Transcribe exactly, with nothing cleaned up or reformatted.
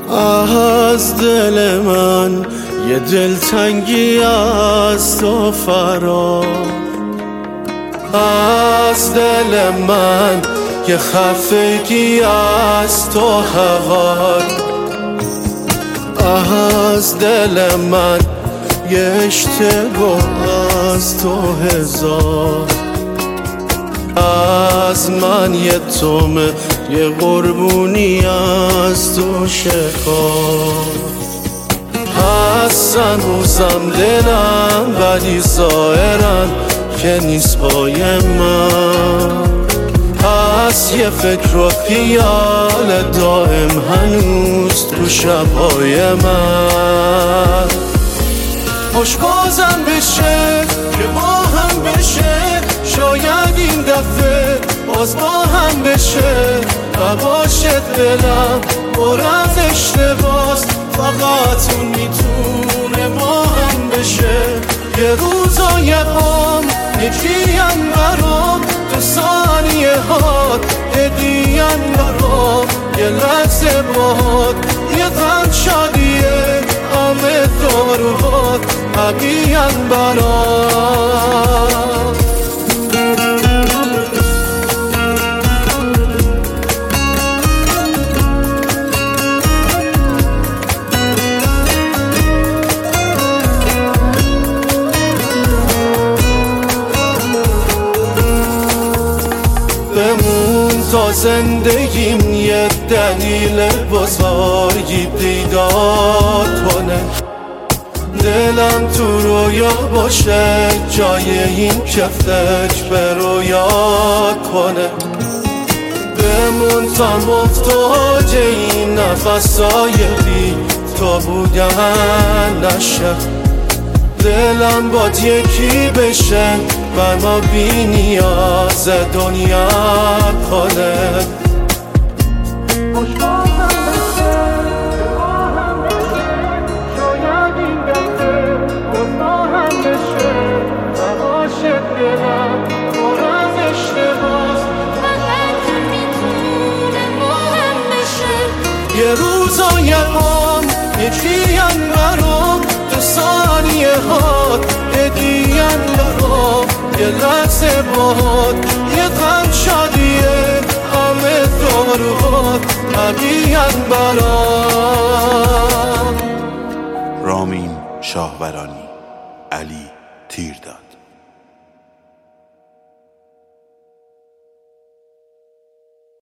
از دل من یه دلتنگی از تو فرار، از دل من یه خفگی از تو هوار، از دل من یه اشتباه از تو هزار، از من یه تومه یه قربونی از تو شکار. هست هنوزم دلم ولی ظاهرن که نیست پای من، هست یه فکر و خیال دائم هنوز تو شبهای من. خوش بازم بشه که با هم بشه، شاید این دفعه باز با هم بشه و باشه دلم پر از اشتباس، فقط اون میتونه ما هم بشه. یه روزای قام یکیم برام، تو ثانیه هات هدیم برام، یه لحظه باهات یه غم شادیه، همه داروهات حقیم برام. بمون تا زندگیم یه دلیل بزرگی پیدا کنه، دلم تو رویا باشه جای این که فکر به رویا کنه. بمون تا محتاج این نفسای بی تو بودن نشه، دلم باد یکی بشه و ما بی نیاز دنیا کنه. یه روزای قام یکیم برام، تو ثانیه هات هدیم برام، یه لحظه باهات یه غم شادیه، همه داروهات حقیم برام. رامین شاهورانی، علی تیرداد.